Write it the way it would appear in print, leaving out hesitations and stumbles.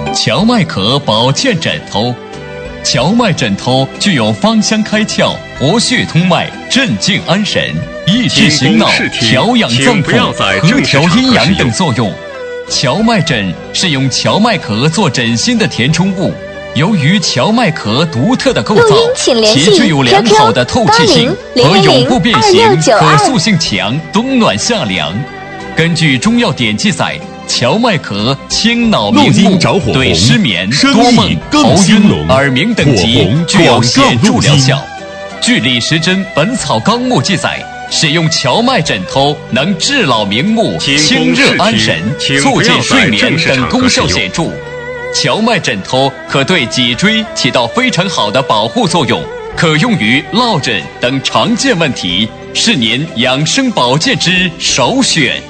荞麦壳保健枕头。荞麦枕头具有芳香开窍、活血通脉、镇静安神、益智醒脑、调养脏腑、和调阴阳等作用。荞麦枕是用荞麦壳做枕芯的填充物，由于荞麦壳独特的构造，其具有良好的透气性和永不变形，可塑性强，冬暖夏凉。根据中药典记载，荞麦壳清脑明目，对失眠、多梦、头晕、耳鸣等疾具有显著疗效。据李时珍《本草纲目》记载，使用荞麦枕头能治老明目、清热安神、促进睡眠等功效显著。荞麦枕头可对脊椎起到非常好的保护作用，可用于落枕等常见问题，是您养生保健之首选。